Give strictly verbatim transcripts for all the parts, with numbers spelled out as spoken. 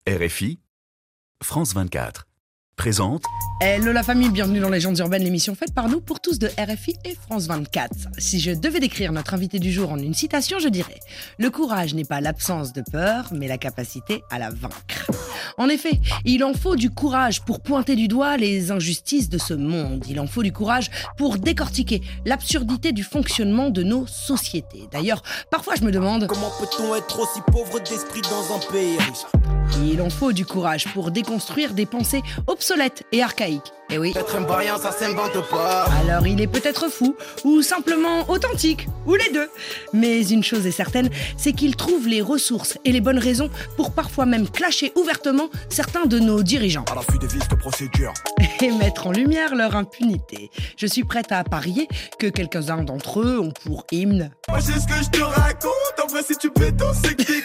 R F I, France vingt-quatre, présente... Hello la famille, bienvenue dans Légendes urbaines, l'émission faite par nous pour tous de R F I et France vingt-quatre. Si je devais décrire notre invité du jour en une citation, je dirais « Le courage n'est pas l'absence de peur, mais la capacité à la vaincre ». En effet, il en faut du courage pour pointer du doigt les injustices de ce monde. Il en faut du courage pour décortiquer l'absurdité du fonctionnement de nos sociétés. D'ailleurs, parfois je me demande... Comment peut-on être aussi pauvre d'esprit dans un pays riche ? Il en faut du courage pour déconstruire des pensées obsolètes et archaïques. Eh oui. Être un variant, ça s'invente pas. Alors il est peut-être fou, ou simplement authentique, ou les deux. Mais une chose est certaine, c'est qu'il trouve les ressources et les bonnes raisons pour parfois même clasher ouvertement certains de nos dirigeants. À l'affût des vices de procédure. Et mettre en lumière leur impunité. Je suis prête à parier que quelques-uns d'entre eux ont pour hymne... Moi c'est ce que je te raconte, en vrai si tu pétons c'est que t'es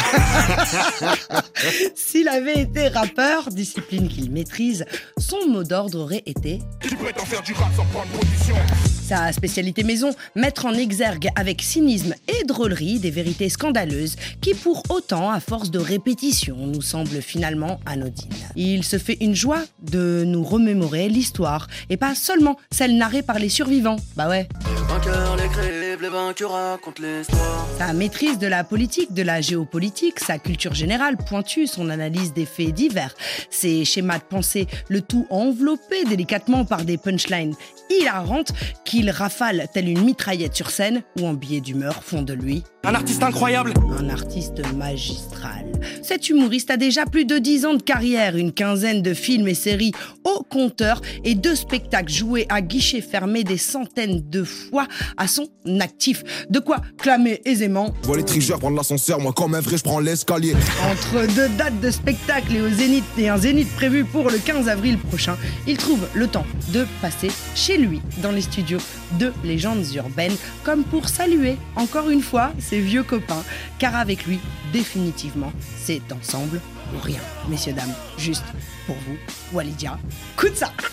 con. S'il avait été rappeur, discipline qu'il maîtrise, son mot d'ordre aurait été... Tu prétends faire du rap sans prendre position. Sa spécialité maison, mettre en exergue avec cynisme et drôlerie des vérités scandaleuses qui, pour autant, à force de répétition, nous semblent finalement anodines. Il se fait une joie de nous remémorer l'histoire, et pas seulement celle narrée par les survivants. Bah ouais. Les vainqueurs, les crèves, les vainqueurs racontent l'histoire. Sa maîtrise de la politique, de la géopolitique, sa culture générale pointue, son analyse des faits divers, ses schémas de pensée, le tout enveloppé délicatement par des punchlines hilarantes qu'il rafale telle une mitraillette sur scène ou en billets d'humeur font de lui Un artiste incroyable. un artiste magistral. Cet humoriste a déjà plus de dix ans de carrière, une quinzaine de films et séries au compteur et deux spectacles joués à guichet fermé des centaines de fois à son actif. De quoi clamer aisément. Vois les tricheurs prendre l'ascenseur, moi comme un vrai je prends l'escalier. Entre deux dates de spectacle et au Zénith et un Zénith prévu pour le quinze avril prochain, il trouve le temps de passer chez lui, dans les studios de Légendes urbaines, comme pour saluer encore une fois ses vieux copains, car avec lui, définitivement, c'est ensemble ou rien. Messieurs, dames, juste pour vous, Walidia, coup de ça.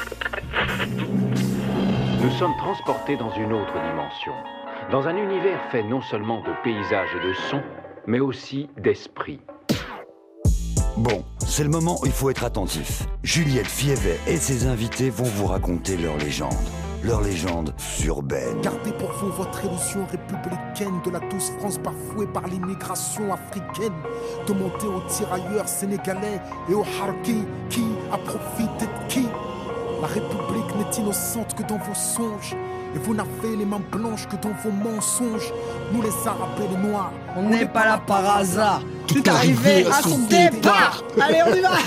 Nous sommes transportés dans une autre dimension, dans un univers fait non seulement de paysages et de sons, mais aussi d'esprit. Bon, c'est le moment où il faut être attentif. Juliette Fievet et ses invités vont vous raconter leur légende. Leur légende urbaine. Gardez pour vous votre illusion républicaine de la douce France bafouée par l'immigration africaine. Demandez aux tirailleurs sénégalais et aux harkis qui a profité de qui. La République n'est innocente que dans vos songes. Et vous n'avez les mains blanches que dans vos mensonges. Nous les Arabes et les Noirs, On n'est pas là par hasard. Tout arrivé à son départ. Allez, on y va.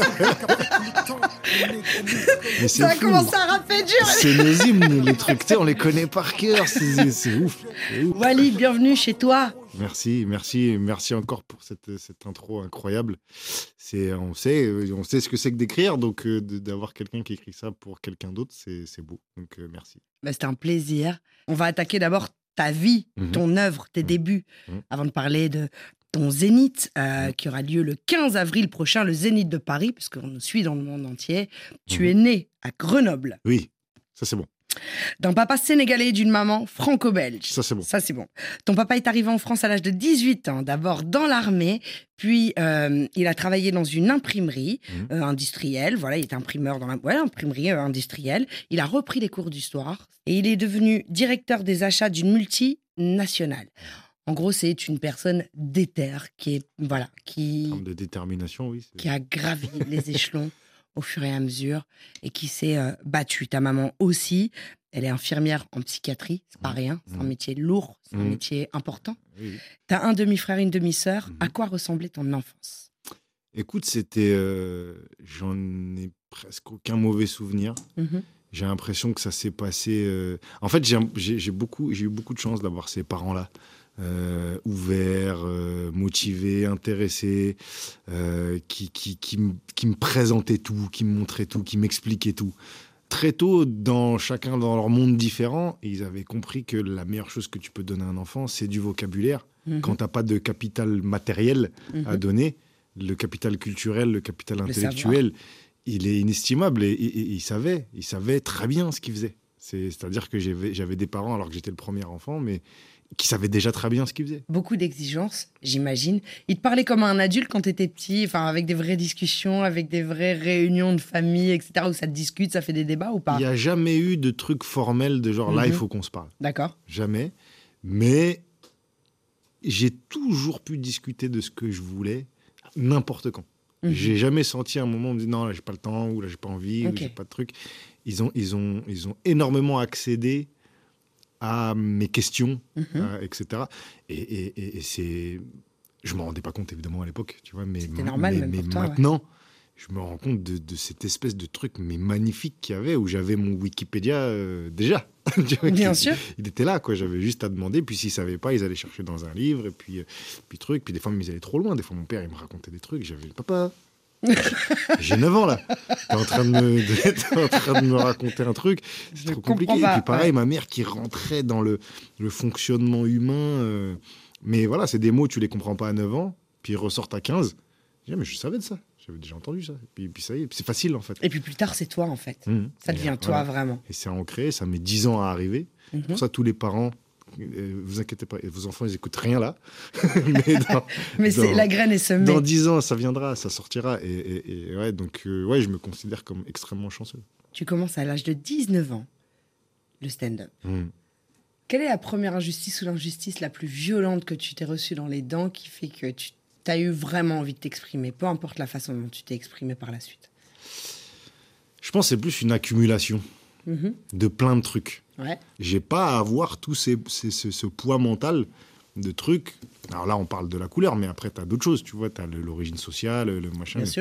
Mais c'est Ça a fou. commencé à rapper dur. C'est nos hymnes, les trucs, tu sais, on les connaît par cœur, c'est, c'est ouf. c'est ouf. Wally, bienvenue chez toi. Merci, merci, merci encore pour cette, cette intro incroyable. C'est, on sait, on sait ce que c'est que d'écrire, donc euh, de- d'avoir quelqu'un qui écrit ça pour quelqu'un d'autre, c'est, c'est beau. Donc euh, merci. Bah, c'était un plaisir. On va attaquer d'abord ta vie, Mhm. ton œuvre, tes Mhm. débuts, Mhm. avant de parler de ton Zénith, euh, Mhm. qui aura lieu le quinze avril prochain, le Zénith de Paris, puisqu'on nous suit dans le monde entier. Tu Mhm. es né à Grenoble, Oui, ça c'est bon. d'un papa sénégalais et d'une maman franco-belge. Ça c'est bon. Ça, c'est bon. Ton papa est arrivé en France à l'âge de dix-huit ans, d'abord dans l'armée, puis euh, il a travaillé dans une imprimerie Mhm. euh, industrielle. Voilà, il était imprimeur dans la ouais, imprimerie euh, industrielle. Il a repris les cours d'histoire et il est devenu directeur des achats d'une multinationale. En gros, c'est une personne déterre qui est voilà, En qui termes de détermination, oui. c'est- qui a gravi les échelons au fur et à mesure et qui s'est euh, battue. Ta maman aussi, elle est infirmière en psychiatrie, c'est pas Mhm. rien, c'est un Mhm. métier lourd, c'est un Mhm. métier important. Oui, oui. T'as un demi-frère et une demi-sœur. Mhm. À quoi ressemblait ton enfance? Écoute, c'était, euh, j'en ai presque aucun mauvais souvenir. Mhm. J'ai l'impression que ça s'est passé. euh, En fait, j'ai, j'ai, j'ai beaucoup, j'ai eu beaucoup de chance d'avoir ces parents-là, euh, ouverts, euh, motivés, intéressés, euh, qui, qui, qui, me- qui me présentaient tout, qui me montraient tout, qui m'expliquaient tout. Très tôt, dans chacun dans leur monde différent, ils avaient compris que la meilleure chose que tu peux donner à un enfant, c'est du vocabulaire. Mhm. Quand t'as pas de capital matériel à Mhm. donner, le capital culturel, le capital Le intellectuel, il est inestimable. Et, et- et ils savaient, ils savaient très bien ce qu'ils faisaient. C'est, c'est-à-dire que j'avais, j'avais des parents, alors que j'étais le premier enfant, mais qui savaient déjà très bien ce qu'ils faisaient. Beaucoup d'exigences, j'imagine. Il te parlait comme un adulte quand tu étais petit, enfin, avec des vraies discussions, avec des vraies réunions de famille, et cetera, où ça te discute, ça fait des débats ou pas? Il n'y a jamais eu de truc formel de genre, mm-hmm. là, il faut qu'on se parle. D'accord. Jamais. Mais j'ai toujours pu discuter de ce que je voulais, n'importe quand. Mm-hmm. J'ai jamais senti un moment où on me dit non, là, j'ai pas le temps, ou là, j'ai pas envie, okay. ou j'ai pas de truc. Ils ont, ils ont, ils ont énormément accédé à mes questions, mm-hmm. euh, et cetera. Et, et, et, et c'est... Je ne m'en rendais pas compte, évidemment, à l'époque, tu vois, mais, C'était normal, mais, même mais pour toi, maintenant, ouais. je me rends compte de, de cette espèce de truc mais magnifique qu'il y avait, où j'avais mon Wikipédia euh, déjà. Bien il, sûr. Il était là, quoi. J'avais juste à demander, puis s'ils ne savaient pas, ils allaient chercher dans un livre, et puis, euh, puis truc. Puis des fois, ils allaient trop loin. Des fois, mon père, il me racontait des trucs. J'avais, papa... J'ai neuf ans là. T'es en train de me, t'es en train de me raconter un truc. C'est Je trop compliqué. Pas, et puis pareil, ouais. ma mère qui rentrait dans le, le fonctionnement humain. Euh, mais voilà, c'est des mots, tu les comprends pas à neuf ans, puis ils ressortent à quinze. Je dis, mais je savais de ça. J'avais déjà entendu ça. Et puis, puis ça y est, puis c'est facile en fait. Et puis plus tard, c'est toi en fait. Mmh. Ça devient et, toi voilà. vraiment. Et c'est ancré, ça met dix ans à arriver. Mmh. Pour ça, tous les parents. Euh, vous inquiétez pas, vos enfants ils écoutent rien là. mais dans, mais dans, c'est, la graine est semée. Dans dix ans, ça viendra, ça sortira. Et, et, et ouais, donc euh, ouais, je me considère comme extrêmement chanceux. Tu commences à l'âge de dix-neuf ans, le stand-up. Mmh. Quelle est la première injustice ou l'injustice la plus violente que tu t'es reçue dans les dents qui fait que tu as eu vraiment envie de t'exprimer, peu importe la façon dont tu t'es exprimé par la suite? Je pense que c'est plus une accumulation mmh. de plein de trucs. Ouais. J'ai pas à avoir tout ces, ces, ce, ce poids mental de trucs. Alors là, on parle de la couleur, mais après, tu as d'autres choses. Tu vois, tu as l'origine sociale, le machin. Bien mais... sûr.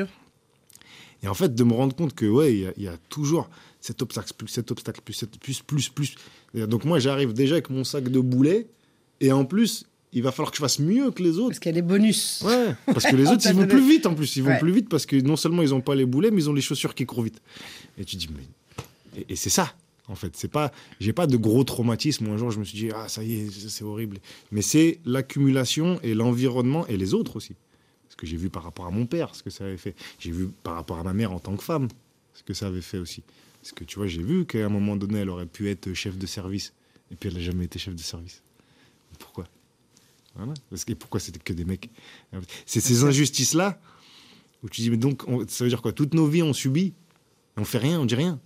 Et en fait, de me rendre compte que, ouais, il y, y a toujours cet obstacle, plus cet obstacle, plus, cet, plus, plus, plus. Donc moi, j'arrive déjà avec mon sac de boulets. Et en plus, il va falloir que je fasse mieux que les autres. Parce qu'il y a des bonus. Ouais, parce que les autres, ils vont donné... plus vite en plus. Ils vont ouais. plus vite parce que non seulement ils n'ont pas les boulets, mais ils ont les chaussures qui courent vite. Et tu dis, mais... Et, et c'est ça. En fait, c'est pas, j'ai pas de gros traumatisme où un jour je me suis dit ah ça y est, c'est horrible. Mais c'est l'accumulation et l'environnement et les autres aussi. Ce que j'ai vu par rapport à mon père, ce que ça avait fait. J'ai vu par rapport à ma mère en tant que femme, ce que ça avait fait aussi. Parce que tu vois, j'ai vu qu'à un moment donné, elle aurait pu être chef de service et puis elle n'a jamais été chef de service. Pourquoi? Voilà. Parce que pourquoi c'était que des mecs? C'est ces injustices là où tu dis mais donc on, ça veut dire quoi? Toutes nos vies on subit, on fait rien, on dit rien.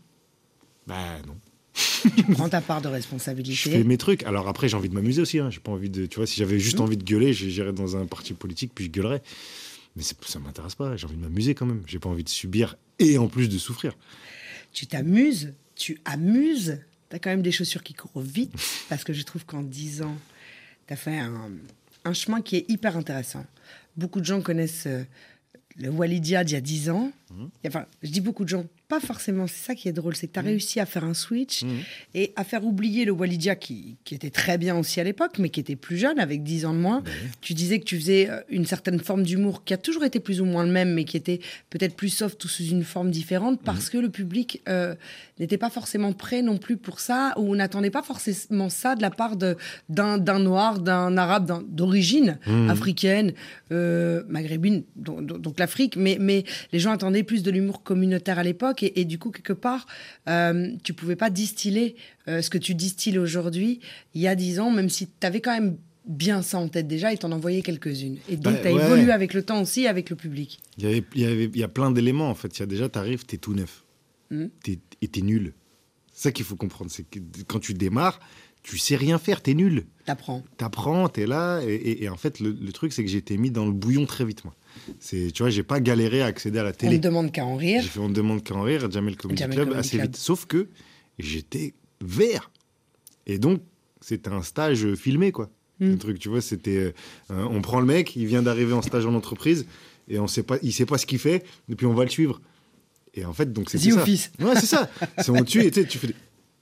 Bah non. Tu prends ta part de responsabilité. Je fais mes trucs. Alors après, j'ai envie de m'amuser aussi. Hein. J'ai pas envie de, tu vois, si j'avais juste mmh. envie de gueuler, j'irais dans un parti politique puis je gueulerais. Mais c'est, ça m'intéresse pas. J'ai envie de m'amuser quand même. J'ai pas envie de subir et en plus de souffrir. Tu t'amuses, tu amuses. T'as quand même des chaussures qui courent vite parce que je trouve qu'en dix ans, t'as fait un, un chemin qui est hyper intéressant. Beaucoup de gens connaissent euh, le Walidia d'il y a dix ans. Mmh. Enfin, je dis beaucoup de gens. Pas forcément, c'est ça qui est drôle, c'est que tu as mmh. réussi à faire un switch mmh. et à faire oublier le Walidia qui, qui était très bien aussi à l'époque, mais qui était plus jeune, avec dix ans de moins. Mmh. Tu disais que tu faisais une certaine forme d'humour qui a toujours été plus ou moins le même, mais qui était peut-être plus soft ou sous une forme différente, parce mmh. que le public euh, n'était pas forcément prêt non plus pour ça, ou n'attendait pas forcément ça de la part de, d'un, d'un noir, d'un arabe d'un, d'origine mmh. africaine, euh, maghrébine, donc, donc l'Afrique, mais, mais les gens attendaient plus de l'humour communautaire à l'époque. Et, et du coup, quelque part, euh, tu ne pouvais pas distiller euh, ce que tu distilles aujourd'hui, il y a dix ans, même si tu avais quand même bien ça en tête déjà et t'en envoyais quelques-unes. Et donc, bah, tu as ouais. évolué avec le temps aussi, avec le public. Il y, avait, il, y avait, il y a plein d'éléments, en fait. Il y a déjà, tu arrives, tu es tout neuf. Mmh. T'es, et tu es nul. C'est ça qu'il faut comprendre. C'est que quand tu démarres, tu sais rien faire, tu es nul. T'apprends. T'apprends, tu es là. Et, et, et en fait, le, le truc, c'est que j'ai été mis dans le bouillon très vite, moi. C'est, tu vois, j'ai pas galéré à accéder à la télé. On ne demande qu'à en rire. J'ai fait On ne demande qu'à en rire, Jamel Comedy Jamel Club, Comedy assez Club. vite. Sauf que j'étais vert. Et donc, c'était un stage filmé, quoi. Mm. Le truc, tu vois, c'était... Euh, on prend le mec, il vient d'arriver en stage en entreprise, et on sait pas, il sait pas ce qu'il fait, et puis on va le suivre. Et en fait, donc, c'est ça. Office. Ouais, c'est ça. C'est on tue, et tu fais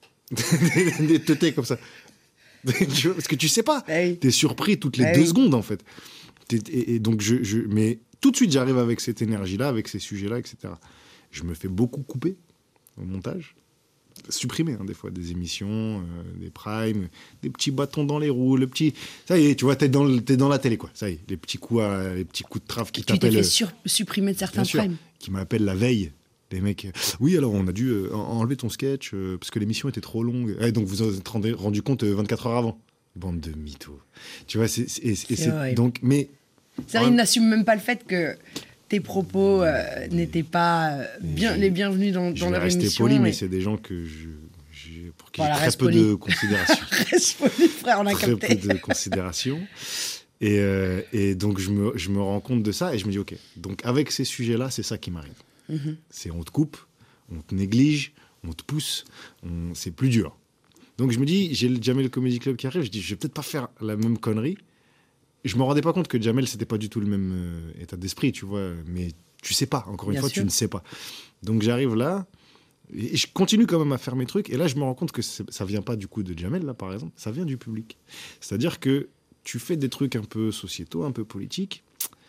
des, des teutés comme ça. Tu vois, parce que tu sais pas. Hey. T'es surpris toutes les hey. deux secondes, en fait. Et, et donc, je, je, mais tout de suite, j'arrive avec cette énergie-là, avec ces sujets-là, et cetera. Je me fais beaucoup couper au montage, supprimer hein, des fois des émissions, euh, des primes, des petits bâtons dans les roues, le petit. Ça y est, tu vois, t'es dans, le, t'es dans la télé, quoi. Ça y est, les petits coups, à, les petits coups de trave qui tu t'appellent. Tu t'es fait sur, supprimer de certains sûr, primes. Qui m'appellent la veille. Les mecs, euh, oui, alors on a dû euh, enlever ton sketch euh, parce que l'émission était trop longue. Eh, donc vous vous êtes rendu, rendu compte euh, vingt-quatre heures avant. Bande de mythos. Tu vois, c'est, c'est, et C'est c'est horrible. donc, mais C'est-à-dire, il n'assume même pas le fait que tes propos euh, n'étaient pas euh, bien, je- les bienvenus dans, je dans vais leur rester émission. poli, mais et- c'est des gens que je, je- pour qui Voilà, j'ai très reste peu poli. de considération. Reste poli, frère, on a très capté. peu de considération. Et, euh, et donc, je me, je me rends compte de ça et je me dis, OK, donc avec ces sujets-là, c'est ça qui m'arrive. Mhm. C'est on te coupe, on te néglige, on te pousse, on- c'est plus dur. Donc, je me dis, j'ai le Jamel Comedy Club qui arrive, je dis, je vais peut-être pas faire la même connerie. Je me rendais pas compte que Jamel, c'était pas du tout le même euh, état d'esprit, tu vois, mais tu sais pas, encore une Bien fois, sûr. tu ne sais pas. Donc, j'arrive là, et je continue quand même à faire mes trucs, et là, je me rends compte que c'est- ça vient pas du coup de Jamel, là, par exemple, ça vient du public. C'est-à-dire que tu fais des trucs un peu sociétaux, un peu politiques,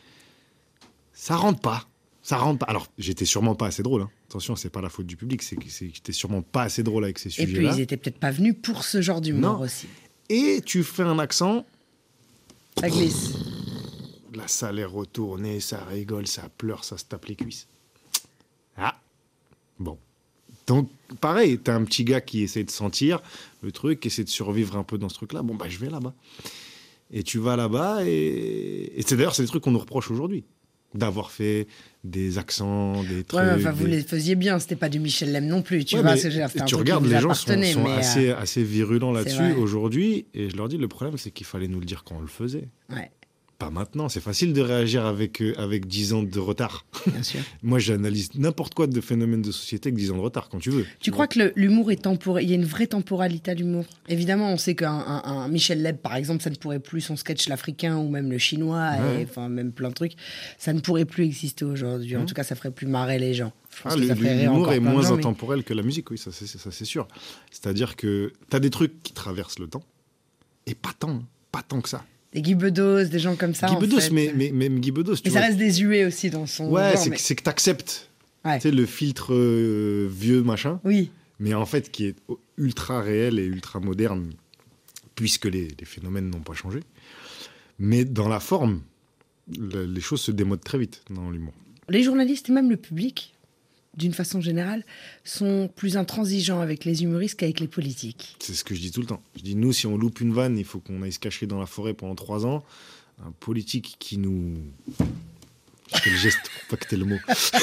ça rentre pas. Ça rentre pas. Alors, j'étais sûrement pas assez drôle. Hein. Attention, c'est pas la faute du public, c'est que c'est que j'étais sûrement pas assez drôle avec ces Et puis, sujets-là. ils étaient peut-être pas venus pour ce genre d'humour Non. aussi. Et tu fais un accent, Ça glisse. la salle est retournée, ça rigole, ça pleure, ça se tape les cuisses. Ah, bon. Donc, pareil, t'as un petit gars qui essaie de sentir le truc, qui essaie de survivre un peu dans ce truc-là. Bon, bah, je vais là-bas. Et tu vas là-bas, et, et c'est d'ailleurs, c'est des trucs qu'on nous reproche aujourd'hui. D'avoir fait des accents, des trucs. Ouais, mais enfin, vous des- les faisiez bien, c'était pas du Michel Lem non plus, tu Ouais, vois mais ce que je veux dire, c'était un tu truc regardes, qui vous les gens sont, appartenait, sont mais, euh, assez, assez virulents c'est là-dessus vrai. aujourd'hui. Et je leur dis, le problème, c'est qu'il fallait nous le dire quand on le faisait. Ouais, Pas maintenant. C'est facile de réagir avec, euh, avec dix ans de retard. bien sûr. Moi, j'analyse n'importe quoi de phénomène de société avec dix ans de retard, quand tu veux. Tu crois que le- l'humour est temporel? Il y a une vraie temporalité à l'humour. Évidemment, on sait qu'un un, un Michel Leb, par exemple, ça ne pourrait plus, son sketch l'africain ou même le chinois, Ouais. et, enfin même plein de trucs, ça ne pourrait plus exister aujourd'hui. En Mmh. tout cas, ça ferait plus marrer les gens. Je pense Ah, que le- ça ferait rire L'humour encore est plein de moins gens, mais- intemporel que la musique, oui, ça c'est, ça, c'est sûr. C'est-à-dire que tu as des trucs qui traversent le temps, et pas tant, hein, pas tant que ça. Des Guy Bedos, des gens comme ça. Guy en Bedos, fait. mais, mais même Guy Bedos, tu Mais ça vois. reste désuet aussi dans son. Ouais, genre, c'est, mais- que- c'est que tu acceptes Ouais. le filtre euh, vieux machin, Oui, mais en fait qui est ultra réel et ultra moderne, puisque les, les phénomènes n'ont pas changé. Mais dans la forme, le- les choses se démodent très vite dans l'humour. les journalistes et même le public, d'une façon générale, sont plus intransigeants avec les humoristes qu'avec les politiques. C'est ce que je dis tout le temps. Je dis, nous, si on loupe une vanne, il faut qu'on aille se cacher dans la forêt pendant trois ans. Un politique qui nous... Je fais le geste pour pas que t'aies le mot.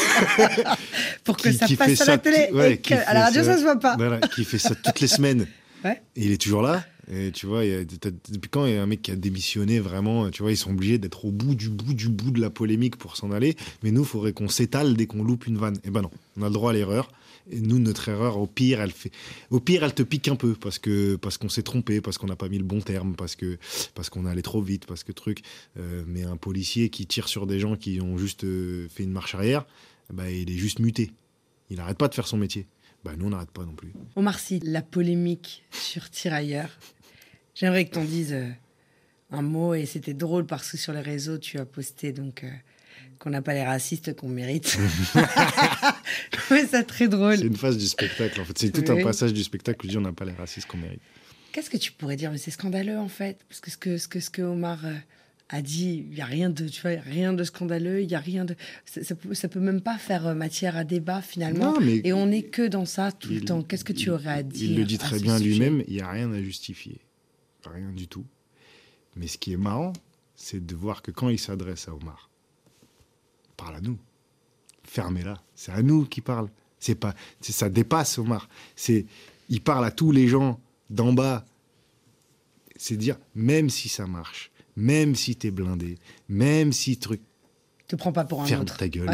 Pour que Qui- ça qui passe fait à la ça télé tout- ouais, et qui que- à fait la radio, ça- ça se voit pas. Voilà, qui fait ça toutes les semaines. Ouais. Et il est toujours là. Et tu vois, il y a- t'as- depuis quand il y a un mec qui a démissionné vraiment, tu vois, ils sont obligés d'être au bout du bout du bout de la polémique pour s'en aller. Mais nous, il faudrait qu'on s'étale dès qu'on loupe une vanne. Eh ben non, on a le droit à l'erreur. Et nous, notre erreur, au pire, elle fait, au pire, elle te pique un peu parce que parce qu'on s'est trompé, parce qu'on n'a pas mis le bon terme, parce que parce qu'on est allé trop vite, parce que truc. Euh, mais un policier qui tire sur des gens qui ont juste euh, fait une marche arrière, bah, il est juste muté. Il n'arrête pas de faire son métier. Bah, nous, on n'arrête pas non plus. Omar Sy, la polémique sur Tirailleurs. J'aimerais que t'en dises euh, un mot, et c'était drôle parce que sur les réseaux, tu as posté donc euh, qu'on n'a pas les racistes qu'on mérite. Je trouvais ça très drôle. C'est une phase du spectacle, en fait. C'est tout Oui. un passage du spectacle où je dis on n'a pas les racistes qu'on mérite. Qu'est-ce que tu pourrais dire? Mais c'est scandaleux en fait, parce que ce que, ce que, ce que Omar euh, a dit, il n'y a rien de, tu vois, rien de scandaleux, il y a rien de, ça, ça peut, ça peut même pas faire euh, matière à débat finalement. Non, mais Et on n'est que dans ça tout le il- temps. Qu'est-ce que tu il- aurais à dire? Il le dit à très ce bien sujet lui-même, il n'y a rien à justifier. Rien du tout. Mais ce qui est marrant, c'est de voir que quand il s'adresse à Omar, il parle à nous. Fermez-la. C'est à nous qu'il parle. C'est pas, c'est, ça dépasse Omar. C'est, il parle à tous les gens d'en bas. C'est dire, même si ça marche, même si t'es blindé, même si truc, Te prends pas pour un ferme autre. ta gueule.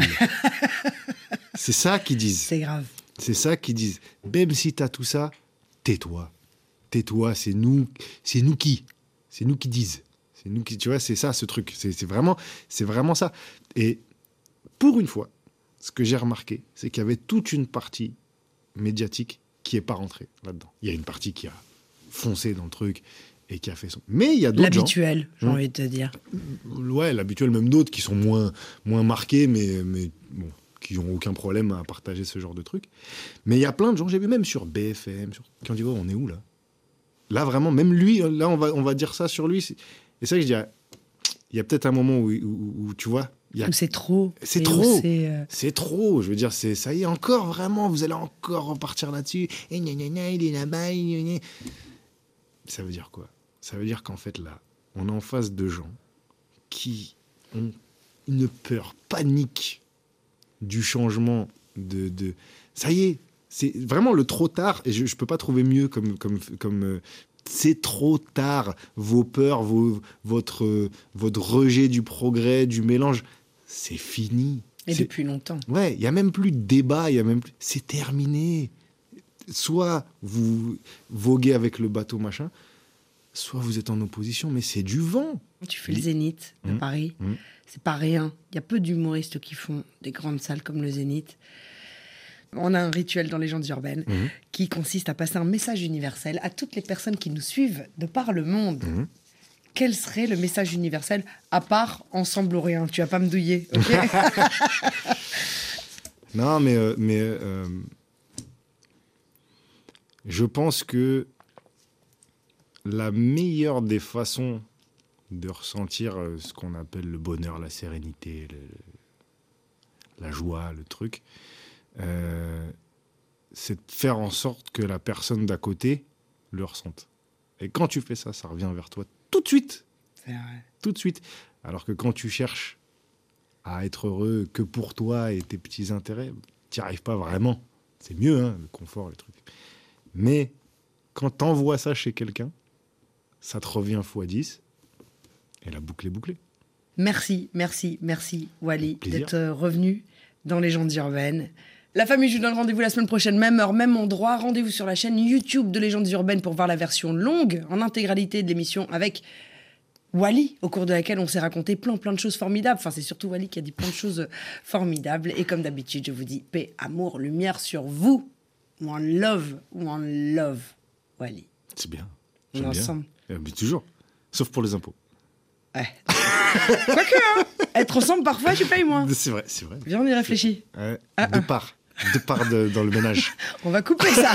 C'est ça qu'ils disent. C'est grave. C'est ça qu'ils disent. Même si t'as tout ça, tais-toi. Tais-toi, c'est nous, c'est nous qui. C'est nous qui disent. C'est nous qui, tu vois, c'est ça ce truc. C'est, c'est vraiment, c'est vraiment ça. Et pour une fois, ce que j'ai remarqué, c'est qu'il y avait toute une partie médiatique qui est pas rentrée là-dedans. Il y a une partie qui a foncé dans le truc et qui a fait son. Mais il y a d'autres gens. L'habituel, j'ai Hum. envie de te dire. Ouais, l'habituel, même d'autres qui sont moins, moins marqués, mais, mais bon, qui n'ont aucun problème à partager ce genre de trucs. Mais il y a plein de gens, j'ai vu même sur B F M, sur... qui ont dit, oh, on est où là? Là, vraiment, même lui, là, on va, on va dire ça sur lui. C'est- Et ça, je dis, il y a peut-être un moment où, où- où, tu vois, il y a... Ou c'est trop. C'est Et où trop. c'est, euh, C'est trop, je veux dire, c'est ça y est, encore, vraiment, vous allez encore repartir là-dessus. Et gna gna gna, il est là-bas, gna gna. Ça veut dire quoi? Ça veut dire qu'en fait, là, on est en face de gens qui ont une peur panique du changement de... de... Ça y est, c'est vraiment le trop tard, et je ne peux pas trouver mieux comme... comme, comme euh, c'est trop tard, vos peurs, vos, votre, euh, votre rejet du progrès, du mélange, c'est fini. Et c'est... depuis longtemps. Ouais, il n'y a même plus de débat, y a même plus... c'est terminé. Soit vous voguez avec le bateau, machin, soit vous êtes en opposition, mais c'est du vent. Tu fais le Zénith de mmh. Paris, mmh. c'est pas rien. Il y a peu d'humoristes qui font des grandes salles comme le Zénith. On a un rituel dans Légendes urbaines mmh. qui consiste à passer un message universel à toutes les personnes qui nous suivent de par le monde. Mmh. Quel serait le message universel, à part ensemble ou rien? Tu vas pas me douiller, ok? Non, mais, euh, mais euh, je pense que la meilleure des façons de ressentir ce qu'on appelle le bonheur, la sérénité, le, la joie, le truc, euh, c'est de faire en sorte que la personne d'à côté le ressente. Et quand tu fais ça, ça revient vers toi tout de suite. C'est vrai. Tout de suite. Alors que quand tu cherches à être heureux que pour toi et tes petits intérêts, tu n'y arrives pas vraiment. C'est mieux, hein, le confort, le truc. Mais quand tu envoies ça chez quelqu'un, ça te revient fois dix et la boucle est bouclée. Merci, merci, merci, Wally, Plaisir. d'être revenu dans Légendes urbaines. La famille, je vous donne rendez-vous la semaine prochaine, même heure, même endroit. Rendez-vous sur la chaîne YouTube de Légendes urbaines pour voir la version longue, en intégralité de l'émission, avec Wally, au cours de laquelle on s'est raconté plein, plein de choses formidables. Enfin, c'est surtout Wally qui a dit plein de choses formidables. Et comme d'habitude, je vous dis paix, amour, lumière sur vous. One love, one love, Wally. C'est bien. On J'aime est bien. ensemble. Euh, mais toujours. Sauf pour les impôts. Ouais. Quoique, hein. Être ensemble, parfois, je paye moins. C'est vrai, c'est vrai. Viens, on y réfléchit. Ouais, Ah, de ah. part. De part de- dans le ménage. On va couper ça.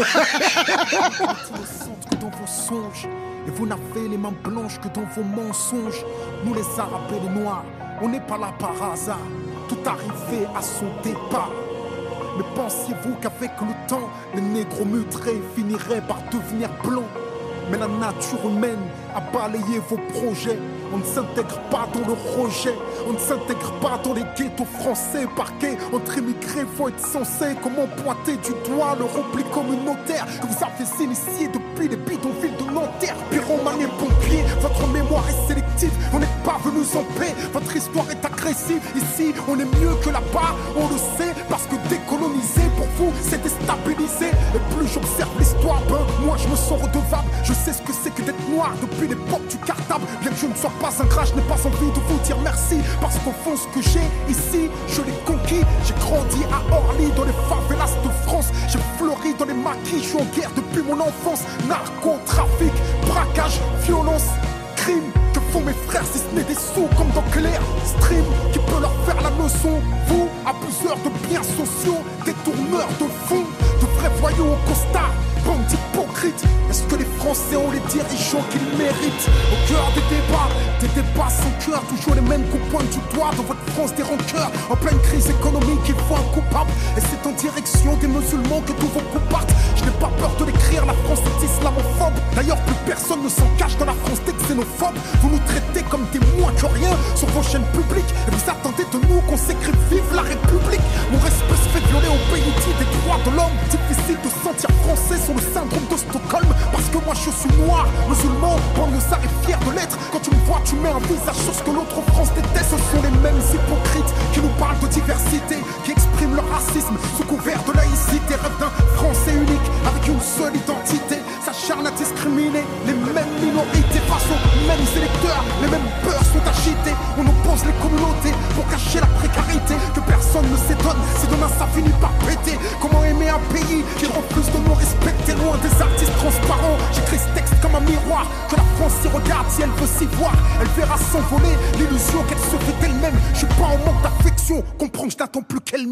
innocente que dans vos songes. Et vous n'avez les mains blanches que dans vos mensonges. Nous les arabes et les noirs, on n'est pas là par hasard. Tout arrivé à son départ. Mais pensiez-vous qu'avec le temps, les négros mutrés finiraient par devenir blancs? Mais la nature humaine a balayé vos projets. On ne s'intègre pas dans le rejet. On ne s'intègre pas dans les ghettos français. Parqués entre immigrés, faut être censé. Comment pointer du doigt le repli communautaire que vous avez initié depuis les bidonvilles de Nanterre? Pyromane et pompiers, votre mémoire est sélective. On n'est pas venus en paix, votre histoire est agressive. Ici, on est mieux que là-bas, on le sait. Parce que décoloniser, pour vous, c'est déstabiliser. Et plus j'observe l'histoire, ben, moi je me sens redevable. Je sais ce que c'est que d'être noir depuis l'époque du cartable. Bien que je ne sois pas un gras, je n'ai pas envie de vous dire merci. Parce qu'au fond, ce que j'ai ici, je l'ai conquis. J'ai grandi à Orly, dans les favelas de France. J'ai fleuri dans les maquis, je suis en guerre depuis mon enfance. Narcotrafic, braquage, violence, crime. Que font mes frères si ce n'est des sous comme dans Clair Stream? Qui peut leur faire la leçon? Vous, abuseurs de biens sociaux, détourneurs de fonds, de vrais voyous au costard, bande d'hypocrites. Est-ce que les Français ont les dirigeants qu'ils méritent? Au cœur des débats, des débats sans cœur, toujours les mêmes qu'on pointe du doigt dans votre France des rancœurs. En pleine crise économique, il faut un coupable. Et c'est en direction des musulmans que tous vos coups partent. Je n'ai pas peur de l'écrire, la France est islamophobe. D'ailleurs, plus personne ne s'en cache dans la France des xénophobes. Vous nous traitez comme des moins que rien sur vos chaînes publiques. Et vous attendez de nous qu'on s'écrit vive la République. Mon respect se fait violer au pays dit des droits de l'homme. Difficile de se sentir français sur le syndrome de Stockholm. Parce que moi je suis noir, musulman, banlieusard et fier de l'être. Quand tu me vois, tu mets un visage sur ce que l'autre France déteste. Ce sont les mêmes hypocrites qui nous parlent de diversité, qui expriment leur racisme sous couvert de laïcité. Rêve d'un français unique avec une seule identité. S'acharne à discriminer les mêmes minorités face aux mêmes électeurs. Les mêmes peurs sont agités. On oppose les communautés pour cacher la précarité. Que personne ne s'étonne si demain ça finit par péter. Comment aimer un pays qui refuse de nous respecter? Loin des artistes transparents, j'écris ce texte comme un miroir. Que la France s'y regarde si elle veut s'y voir. Elle verra s'envoler l'illusion qu'elle se fait d'elle-même. Je suis pas en manque d'affection, comprends que je n'attends plus qu'elle